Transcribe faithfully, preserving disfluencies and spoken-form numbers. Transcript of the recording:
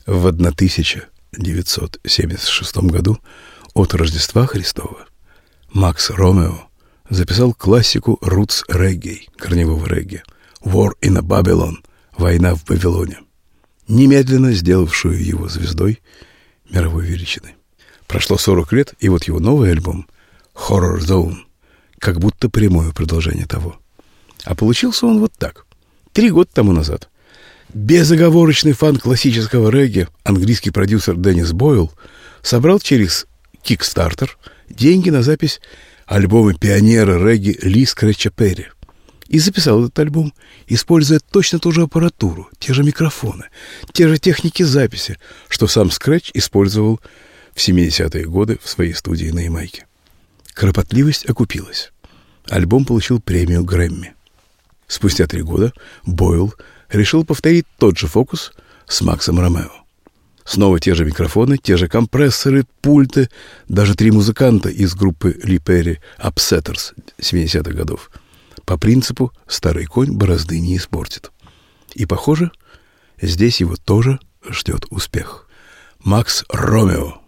В тысяча девятьсот семьдесят шестом году от Рождества Христова Макс Ромео записал классику рутс регги, корневого регги, «War in a Babylon» — «Война в Вавилоне», немедленно сделавшую его звездой мировой величины. Прошло сорок лет, и вот его новый альбом «Horror Zone» как будто прямое продолжение того. А получился он вот так. Три года тому назад безоговорочный фан классического регги, английский продюсер Деннис Бойл, собрал через Kickstarter деньги на запись альбома пионера регги Ли Скретча Перри. И записал этот альбом, используя точно ту же аппаратуру, те же микрофоны, те же техники записи, что сам Скретч использовал в семидесятые годы в своей студии на Ямайке. Кропотливость окупилась. Альбом получил премию Грэмми. Спустя три года Бойл решил повторить тот же фокус с Максом Ромео. Снова те же микрофоны, те же компрессоры, пульты, даже три музыканта из группы Ли Перри Upsetters семидесятых годов. По принципу «старый конь борозды не испортит». И, похоже, здесь его тоже ждет успех. Макс Ромео